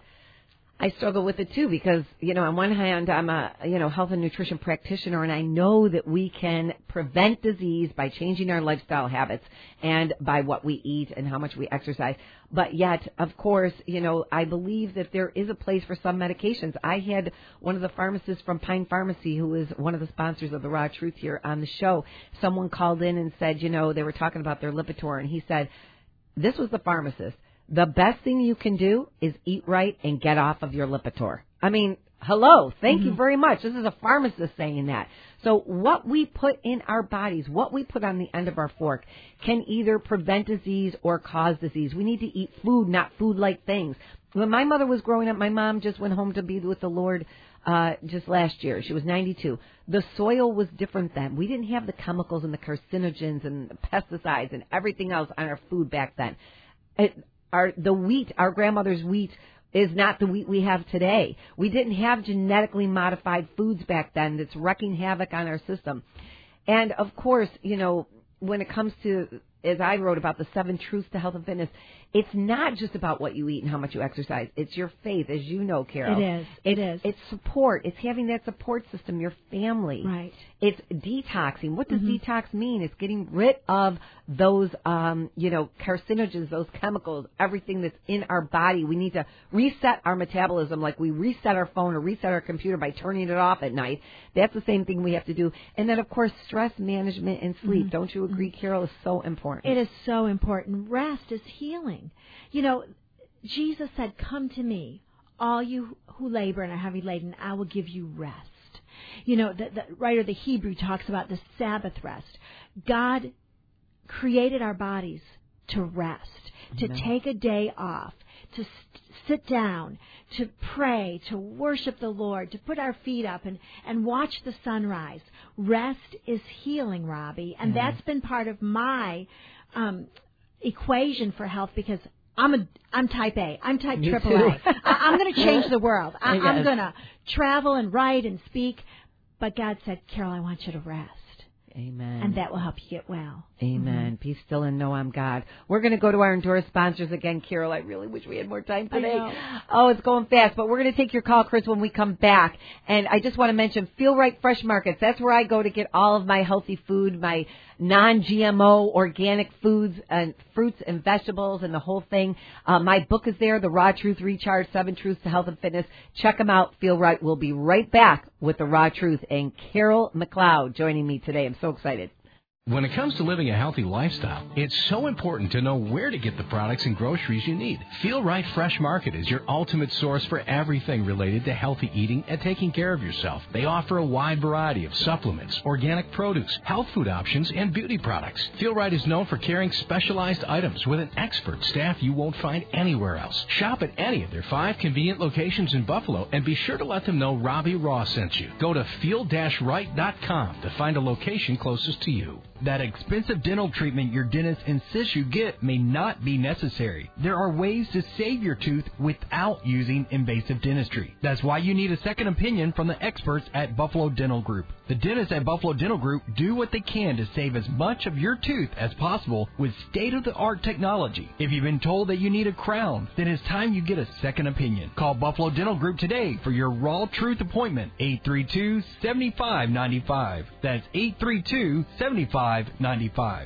I struggle with it too because, you know, on one hand, I'm a, you know, health and nutrition practitioner, and I know that we can prevent disease by changing our lifestyle habits and by what we eat and how much we exercise. But yet, of course, you know, I believe that there is a place for some medications. I had one of the pharmacists from Pine Pharmacy, who is one of the sponsors of the Raw Truth here on the show. Someone called in and said, you know, they were talking about their Lipitor, and he said, this was the pharmacist. The best thing you can do is eat right and get off of your Lipitor. I mean, hello, thank mm-hmm. you very much. This is a pharmacist saying that. So what we put in our bodies, what we put on the end of our fork, can either prevent disease or cause disease. We need to eat food, not food-like things. When my mother was growing up, my mom just went home to be with the Lord uh, just last year. She was ninety-two. The soil was different then. We didn't have the chemicals and the carcinogens and the pesticides and everything else on our food back then. It, Our, the wheat, our grandmother's wheat, is not the wheat we have today. We didn't have genetically modified foods back then that's wrecking havoc on our system. And, of course, you know, when it comes to, as I wrote about the seven truths to health and fitness, it's not just about what you eat and how much you exercise. It's your faith, as you know, Carol. It is. It is. It's support. It's having that support system, your family. Right. It's detoxing. What does Mm-hmm. detox mean? It's getting rid of those, um, you know, carcinogens, those chemicals, everything that's in our body. We need to reset our metabolism like we reset our phone or reset our computer by turning it off at night. That's the same thing we have to do. And then, of course, stress management and sleep. Mm-hmm. Don't you agree, Carol, is so important? It is so important. Rest is healing. You know, Jesus said, come to me, all you who labor and are heavy laden, I will give you rest. You know, the, the writer of the Hebrew talks about the Sabbath rest. God created our bodies to rest, to Amen. take a day off, to st- sit down, to pray, to worship the Lord, to put our feet up and, and watch the sunrise. Rest is healing, Robbie, and Yeah. that's been part of my um, equation for health because I'm a I'm type A. I'm type Me triple too. A. I, I'm going to change the world. I, Yes. I'm going to travel and write and speak. But God said, Carol, I want you to rest. Amen. And that will help you get well. Amen. Be still and know I'm God. We're going to go to our endorsed sponsors again, Carol. I really wish we had more time I today. know. Oh, it's going fast. But we're going to take your call, Chris, when we come back. And I just want to mention Feel Right Fresh Markets. That's where I go to get all of my healthy food, my non-G M O organic foods and fruits and vegetables and the whole thing. Uh, my book is there, The Raw Truth Recharge, Seven Truths to Health and Fitness. Check them out. Feel Right. We'll be right back with The Raw Truth and Carol McLeod joining me today. I'm so excited. When it comes to living a healthy lifestyle, it's so important to know where to get the products and groceries you need. Feel Right Fresh Market is your ultimate source for everything related to healthy eating and taking care of yourself. They offer a wide variety of supplements, organic produce, health food options, and beauty products. Feel Right is known for carrying specialized items with an expert staff you won't find anywhere else. Shop at any of their five convenient locations in Buffalo and be sure to let them know Robbie Raw sent you. Go to feel right dot com to find a location closest to you. That expensive dental treatment your dentist insists you get may not be necessary. There are ways to save your tooth without using invasive dentistry. That's why you need a second opinion from the experts at Buffalo Dental Group. The dentists at Buffalo Dental Group do what they can to save as much of your tooth as possible with state-of-the-art technology. If you've been told that you need a crown, then it's time you get a second opinion. Call Buffalo Dental Group today for your Raw Truth appointment, eight three two, seven five nine five. That's eight three two, seven five nine five.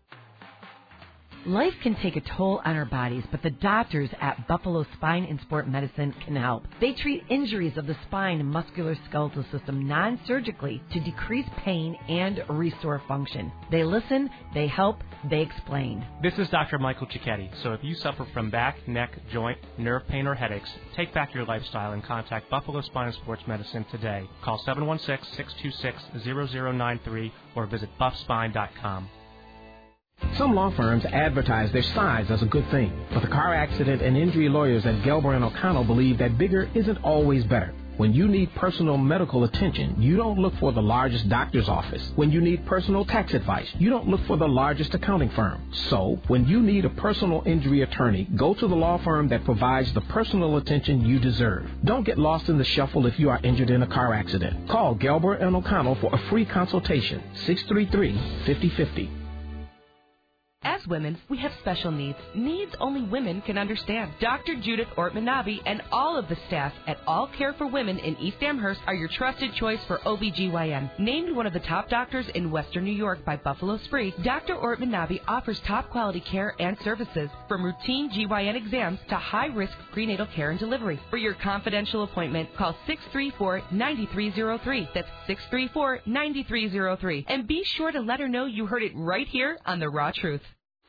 Life can take a toll on our bodies, but the doctors at Buffalo Spine and Sport Medicine can help. They treat injuries of the spine and musculoskeletal system non-surgically to decrease pain and restore function. They listen, they help, they explain. This is Doctor Michael Cicchetti. So if you suffer from back, neck, joint, nerve pain, or headaches, take back your lifestyle and contact Buffalo Spine and Sports Medicine today. Call seven one six, six two six, zero zero nine three or visit buff spine dot com. Some law firms advertise their size as a good thing, but the car accident and injury lawyers at Gelber and O'Connell believe that bigger isn't always better. When you need personal medical attention, you don't look for the largest doctor's office. When you need personal tax advice, you don't look for the largest accounting firm. So, when you need a personal injury attorney, go to the law firm that provides the personal attention you deserve. Don't get lost in the shuffle if you are injured in a car accident. Call Gelber and O'Connell for a free consultation, six three three, five zero five zero. As women, we have special needs, needs only women can understand. Doctor Judith Ortman-Navi and all of the staff at All Care for Women in East Amherst are your trusted choice for O B G Y N. Named one of the top doctors in Western New York by Buffalo Spree, Doctor Ortman-Navi offers top quality care and services, from routine G Y N exams to high-risk prenatal care and delivery. For your confidential appointment, call six three four, nine three zero three. That's six three four, nine three zero three. And be sure to let her know you heard it right here on The Raw Truth.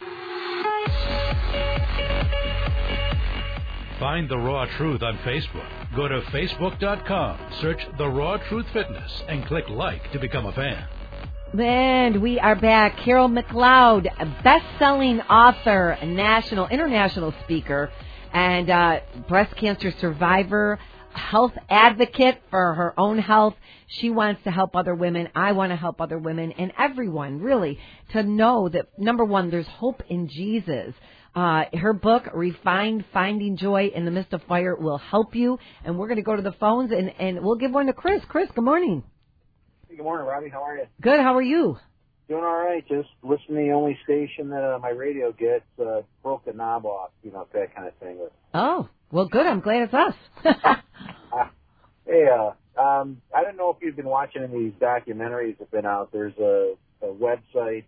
Find The Raw Truth on Facebook. Go to facebook dot com, search The Raw Truth Fitness, and click like to become a fan. And we are back. Carol McLeod, a best-selling author, a national, international speaker, and uh, breast cancer survivor, health advocate for her own health. She wants to help other women. I want to help other women and everyone, really, to know that, number one, there's hope in Jesus. Uh, her book, Refined, Finding Joy in the Midst of Fire, will help you. And we're going to go to the phones, and, and we'll give one to Chris. Chris, good morning. Hey, good morning, Robbie. How are you? Good. How are you? Doing all right. Just listening to the only station that uh, my radio gets. Uh, broke the knob off, you know, that kind of thing. Oh, well, good. I'm glad it's us. uh, hey, uh, um, I don't know if you've been watching any of these documentaries that have been out. There's a, a website,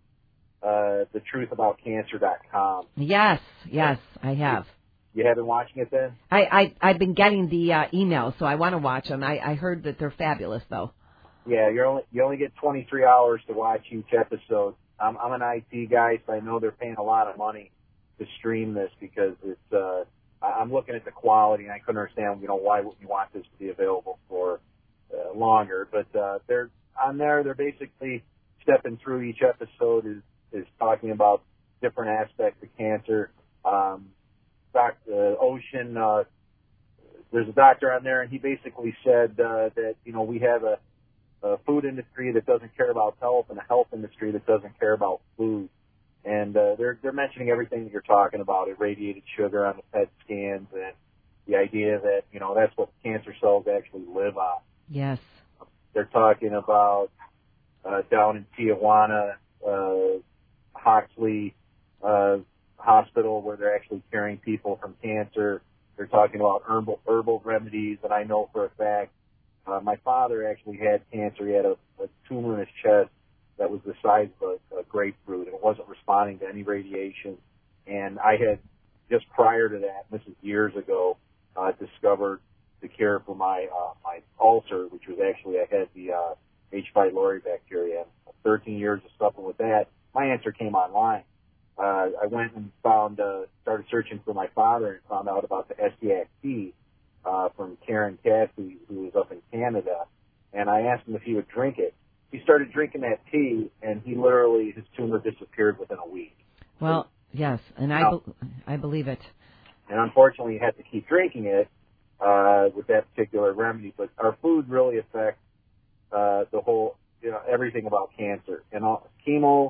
uh, the truth about cancer dot com. Yes, yes, I have. You have been watching it then? I, I, I've been getting the uh, emails, so I want to watch them. I, I heard that they're fabulous, though. Yeah, you're only, you only get twenty-three hours to watch each episode. I'm, I'm an I T guy, so I know they're paying a lot of money to stream this because it's. Uh, I'm looking at the quality, and I couldn't understand, you know, why would you want this to be available for uh, longer. But uh, they're on there. They're basically stepping through each episode is is talking about different aspects of cancer. Um, Doctor Ocean, uh, there's a doctor on there, and he basically said uh, that you know we have a a food industry that doesn't care about health and a health industry that doesn't care about food. And uh, they're they're mentioning everything that you're talking about, irradiated sugar on the P E T scans, and the idea that, you know, that's what cancer cells actually live on. Yes. They're talking about uh, down in Tijuana, uh, Hoxley uh, Hospital, where they're actually curing people from cancer. They're talking about herbal, herbal remedies, and I know for a fact Uh, my father actually had cancer. He had a, a tumor in his chest that was the size of a, a grapefruit, and it wasn't responding to any radiation. And I had, just prior to that, this is years ago, uh, discovered the cure for my uh, my ulcer, which was actually, I had the uh, H. pylori bacteria. thirteen years of suffering with that. My answer came online. Uh, I went and found, uh, started searching for my father and found out about the Estiac tea. Uh, from Karen Cassie, who was up in Canada, and I asked him if he would drink it. He started drinking that tea, and he literally, his tumor disappeared within a week. Well, yes, and I, be- I believe it. And unfortunately, he had to keep drinking it uh, with that particular remedy. But our food really affects uh, the whole, you know, everything about cancer. And all, chemo,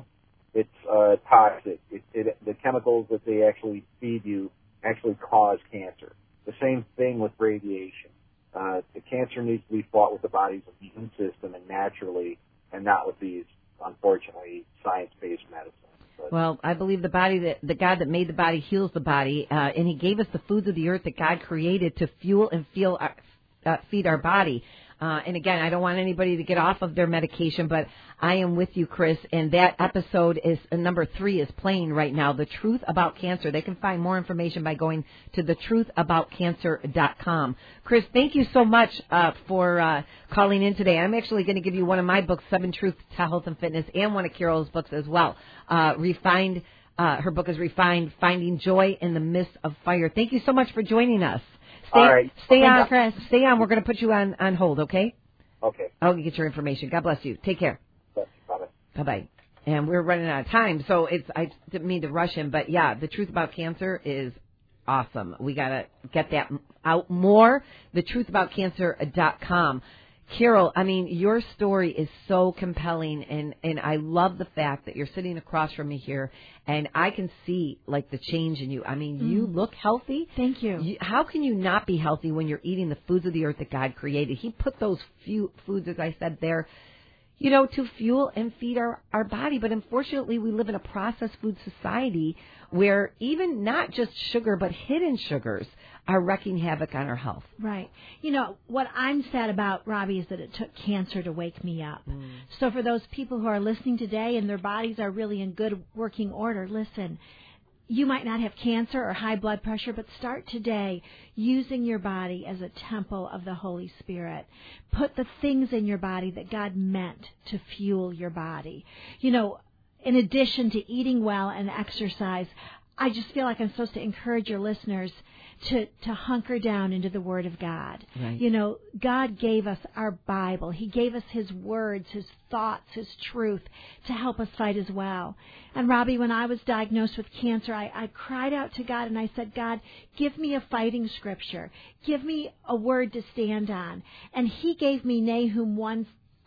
it's uh, toxic. It, it, the chemicals that they actually feed you actually cause cancer. The same thing with radiation. Uh, the cancer needs to be fought with the body's immune system and naturally, and not with these, unfortunately, science-based medicines. But well, I believe the body that the God that made the body heals the body, uh, and He gave us the foods of the earth that God created to fuel and feel our, uh, feed our body. Uh, and again, I don't want anybody to get off of their medication, but I am with you, Chris. And that episode is uh, number three is playing right now. The Truth About Cancer. They can find more information by going to the truth about cancer dot com. Chris, thank you so much uh, for uh, calling in today. I'm actually going to give you one of my books, Seven Truths to Health and Fitness, and one of Carol's books as well. Uh, Refined. Uh, her book is Refined: Finding Joy in the Midst of Fire. Thank you so much for joining us. Stay, All right. Stay on, Chris. Stay on. We're going to put you on, on hold, okay? Okay. I'll get your information. God bless you. Take care. Bye-bye. Bye-bye. And we're running out of time, so it's I didn't mean to rush him, but yeah, the truth about cancer is awesome. We got to get that out more. the truth about cancer dot com. Carol, I mean, your story is so compelling, and, and I love the fact that you're sitting across from me here, and I can see, like, the change in you. I mean, mm. you look healthy. Thank you. you. How can you not be healthy when you're eating the foods of the earth that God created? He put those few foods, as I said there, you know, to fuel and feed our, our body. But unfortunately, we live in a processed food society where even not just sugar, but hidden sugars are wreaking havoc on our health. Right. You know, what I'm sad about, Robbie, is that it took cancer to wake me up. Mm. So for those people who are listening today and their bodies are really in good working order, listen, you might not have cancer or high blood pressure, but start today using your body as a temple of the Holy Spirit. Put the things in your body that God meant to fuel your body. You know, in addition to eating well and exercise, I just feel like I'm supposed to encourage your listeners to, to hunker down into the Word of God. Right. You know, God gave us our Bible. He gave us His words, His thoughts, His truth to help us fight as well. And Robbie, when I was diagnosed with cancer, I, I cried out to God and I said, God, give me a fighting scripture. Give me a word to stand on. And He gave me Nahum one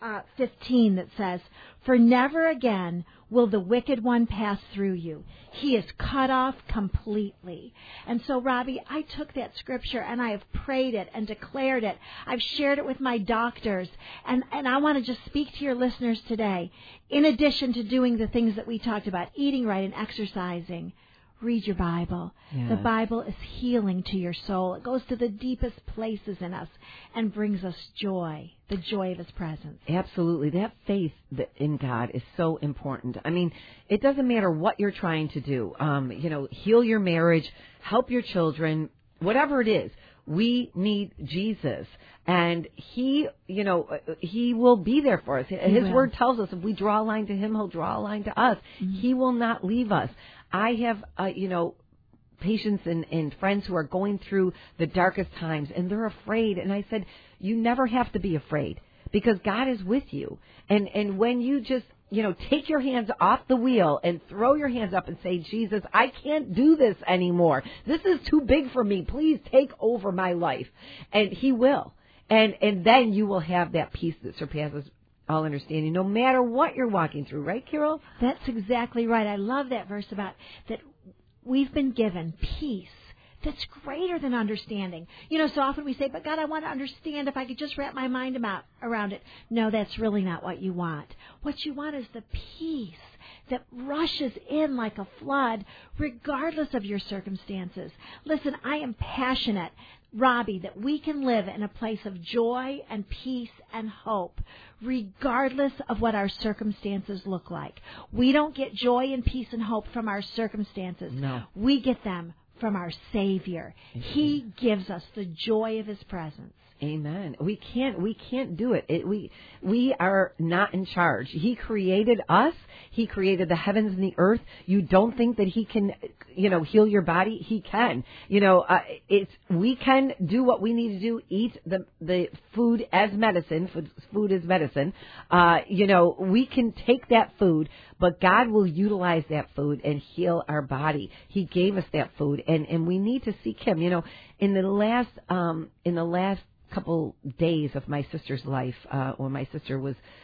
fifteen that says, for never again will the wicked one pass through you. He is cut off completely. And so, Robbie, I took that scripture and I have prayed it and declared it. I've shared it with my doctors. And, and I want to just speak to your listeners today. In addition to doing the things that we talked about, eating right and exercising, read your Bible. Yes. The Bible is healing to your soul. It goes to the deepest places in us and brings us joy, the joy of His presence. Absolutely. That faith in God is so important. I mean, it doesn't matter what you're trying to do. Um, you know, heal your marriage, help your children, whatever it is. We need Jesus. And He, you know, He will be there for us. His will. Word tells us if we draw a line to Him, He'll draw a line to us. Mm-hmm. He will not leave us. I have, uh, you know, patients and, and friends who are going through the darkest times, and they're afraid. And I said, you never have to be afraid because God is with you. And and when you just, you know, take your hands off the wheel and throw your hands up and say, Jesus, I can't do this anymore. This is too big for me. Please take over my life. And He will. And and then you will have that peace that surpasses all understanding, no matter what you're walking through. Right, Carol? That's exactly right. I love that verse about that we've been given peace that's greater than understanding. You know, so often we say, but God, I want to understand if I could just wrap my mind about, around it. No, that's really not what you want. What you want is the peace that rushes in like a flood, regardless of your circumstances. Listen, I am passionate, Robbie, that we can live in a place of joy and peace and hope, regardless of what our circumstances look like. We don't get joy and peace and hope from our circumstances. No. We get them from our Savior. Mm-hmm. He gives us the joy of His presence. Amen. We can't. We can't do it. it. We we are not in charge. He created us. He created the heavens and the earth. You don't think that He can, you know, heal your body? He can. You know, uh, it's we can do what we need to do. Eat the the food as medicine. Food, food is medicine. Uh, you know, we can take that food, but God will utilize that food and heal our body. He gave us that food, and and we need to seek Him. You know, in the last um in the last couple days of my sister's life, uh, when my sister was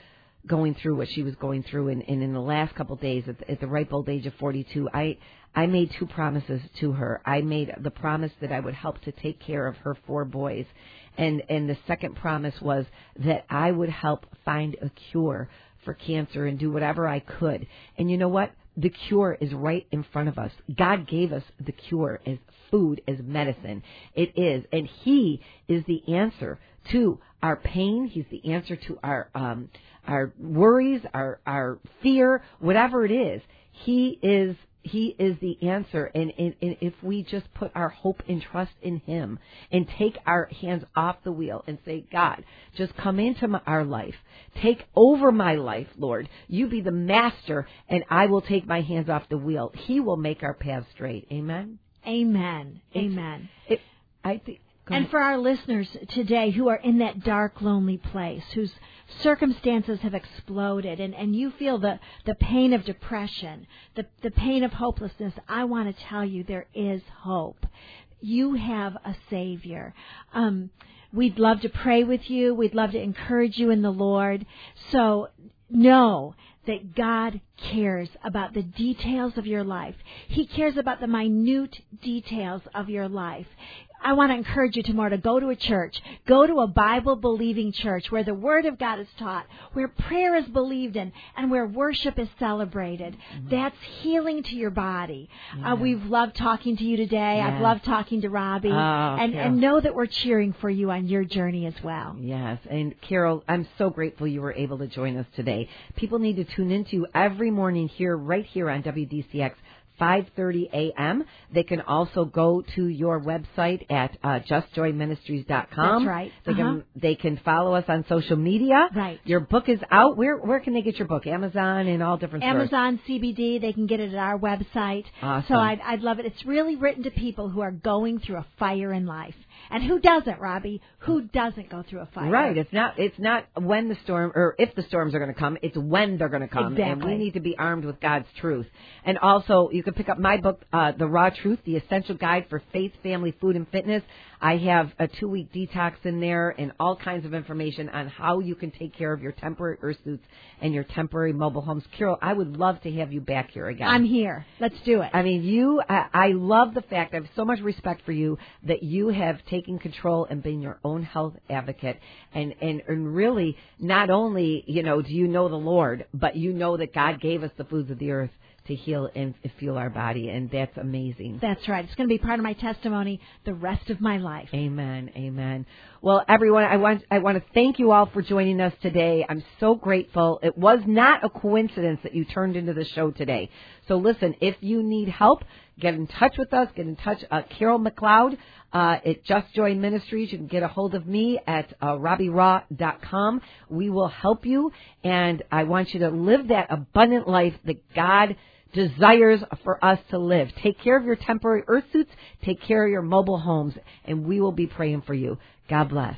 going through what she was going through, and, and in the last couple of days, at the, at the ripe old age of forty-two, I I made two promises to her. I made the promise that I would help to take care of her four boys, and and the second promise was that I would help find a cure for cancer and do whatever I could. And you know what? The cure is right in front of us. God gave us the cure as food, as medicine. It is. And He is the answer to our pain. He's the answer to our um, our worries, our, our fear, whatever it is. He is He is the answer. And, and, and if we just put our hope and trust in Him and take our hands off the wheel and say, God, just come into my, our life. Take over my life, Lord. You be the master, and I will take my hands off the wheel. He will make our path straight. Amen? Amen. Amen. It, I think. And for our listeners today who are in that dark, lonely place, whose circumstances have exploded, and, and you feel the, the pain of depression, the, the pain of hopelessness, I want to tell you there is hope. You have a Savior. Um, we'd love to pray with you. We'd love to encourage you in the Lord. So know that God cares about the details of your life. He cares about the minute details of your life. I want to encourage you tomorrow to go to a church, go to a Bible-believing church where the Word of God is taught, where prayer is believed in, and where worship is celebrated. Mm-hmm. That's healing to your body. Yeah. Uh, we've loved talking to you today. Yes. I've loved talking to Robbie. Oh, and, and know that we're cheering for you on your journey as well. Yes. And Carol, I'm so grateful you were able to join us today. People need to tune into you every morning here, right here on W D C X. five thirty a.m. They can also go to your website at uh, just joy ministries dot com. That's right. They uh-huh. can they can follow us on social media. Right. Your book is out. Where where can they get your book? Amazon and all different stores. Amazon, C B D. They can get it at our website. Awesome. So I'd I'd love it. It's really written to people who are going through a fire in life. And who doesn't, Robbie? Who doesn't go through a fire? Right. It's not it's not when the storm or if the storms are going to come. It's when they're going to come. Exactly. And we need to be armed with God's truth. And also, you can pick up my book, uh, The Raw Truth, The Essential Guide for Faith, Family, Food, and Fitness. I have a two-week detox in there and all kinds of information on how you can take care of your temporary earth suits and your temporary mobile homes. Carol, I would love to have you back here again. I'm here. Let's do it. I mean, you, I, I love the fact, I have so much respect for you that you have taken control and been your own health advocate. And, and, and really, not only, you know, do you know the Lord, but you know that God gave us the foods of the earth to heal and fuel our body, and that's amazing. That's right. It's going to be part of my testimony the rest of my life. Amen. Amen. Well, everyone, I want I want to thank you all for joining us today. I'm so grateful. It was not a coincidence that you turned into the show today. So listen, if you need help, get in touch with us. Get in touch. Uh, Carol McLeod uh, at Just Joy Ministries. You can get a hold of me at uh, robbie raw dot com. We will help you, and I want you to live that abundant life that God desires for us to live. Take care of your temporary earth suits. Take care of your mobile homes, and we will be praying for you. God bless.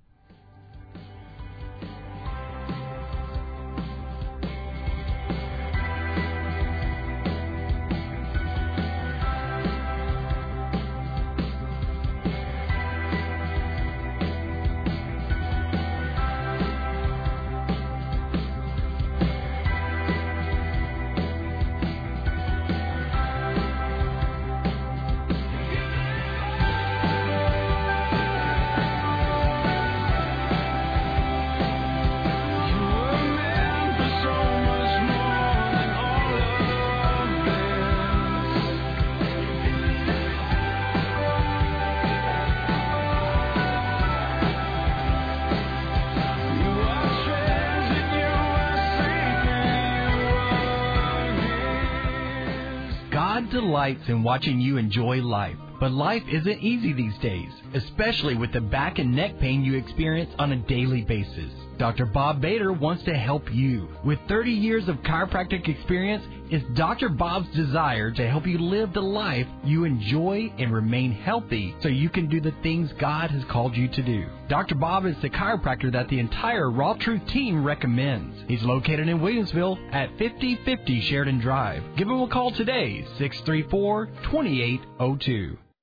Delights in watching you enjoy life. But life isn't easy these days, especially with the back and neck pain you experience on a daily basis. Doctor Bob Bader wants to help you. With thirty years of chiropractic experience, it's Doctor Bob's desire to help you live the life you enjoy and remain healthy so you can do the things God has called you to do. Doctor Bob is the chiropractor that the entire Raw Truth team recommends. He's located in Williamsville at fifty fifty Sheridan Drive. Give him a call today, six three four, two eight zero two.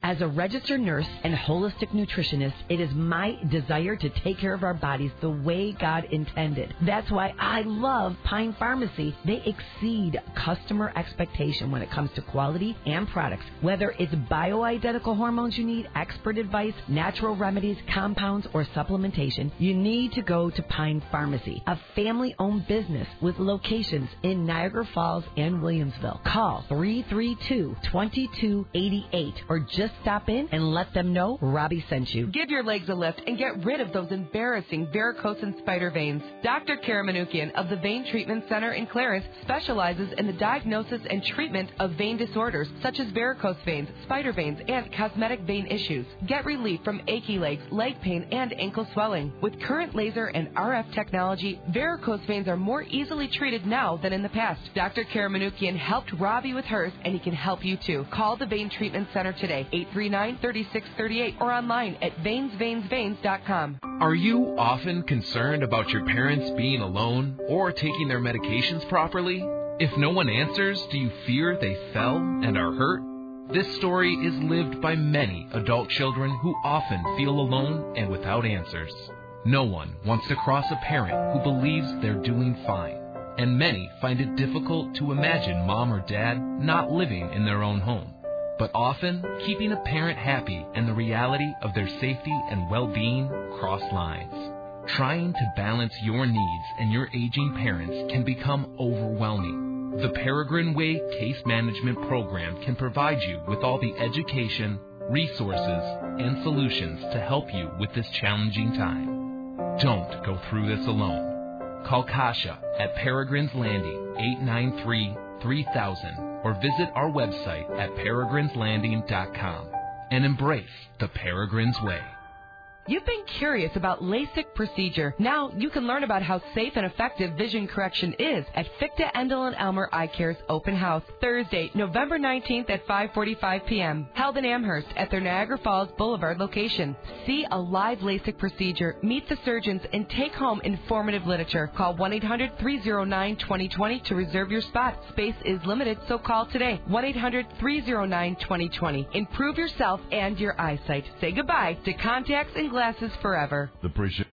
As a registered nurse and holistic nutritionist, it is my desire to take care of our bodies the way God intended. That's why I love Pine Pharmacy. They exceed customer expectation when it comes to quality and products. Whether it's bioidentical hormones you need, expert advice, natural remedies, compounds, or supplementation, you need to go to Pine Pharmacy, a family-owned business with locations in Niagara Falls and Williamsville. Call three three two, two two eight eight or just stop in and let them know Robbie sent you. Give your legs a lift and get rid of those embarrassing varicose and spider veins. Doctor Kara Manukian of the Vein Treatment Center in Clarence specializes in the diagnosis and treatment of vein disorders such as varicose veins, spider veins, and cosmetic vein issues. Get relief from achy legs, leg pain, and ankle swelling. With current laser and R F technology, varicose veins are more easily treated now than in the past. Doctor Kara Manukian helped Robbie with hers, and he can help you too. Call the Vein Treatment Center today, eight three nine, three six three eight, or online at veins veins veins dot com. Are you often concerned about your parents being alone or taking their medications properly? If no one answers, do you fear they fell and are hurt? This story is lived by many adult children who often feel alone and without answers. No one wants to cross a parent who believes they're doing fine, and many find it difficult to imagine mom or dad not living in their own home. But often, keeping a parent happy and the reality of their safety and well-being cross lines. Trying to balance your needs and your aging parents can become overwhelming. The Peregrine Way Case Management Program can provide you with all the education, resources, and solutions to help you with this challenging time. Don't go through this alone. Call Kasha at Peregrine's Landing, eight nine three, three thousand, or visit our website at peregrines landing dot com and embrace the Peregrine's Way. You've been curious about LASIK procedure. Now you can learn about how safe and effective vision correction is at Fichte Endel and Elmer Eye Care's open house, Thursday, November nineteenth at five forty-five p.m. Held in Amherst at their Niagara Falls Boulevard location. See a live LASIK procedure, meet the surgeons, and take home informative literature. Call one eight hundred, three oh nine, two oh two oh to reserve your spot. Space is limited, so call today. one eight hundred, three oh nine, two oh two oh. Improve yourself and your eyesight. Say goodbye to contacts and glasses forever. The pre-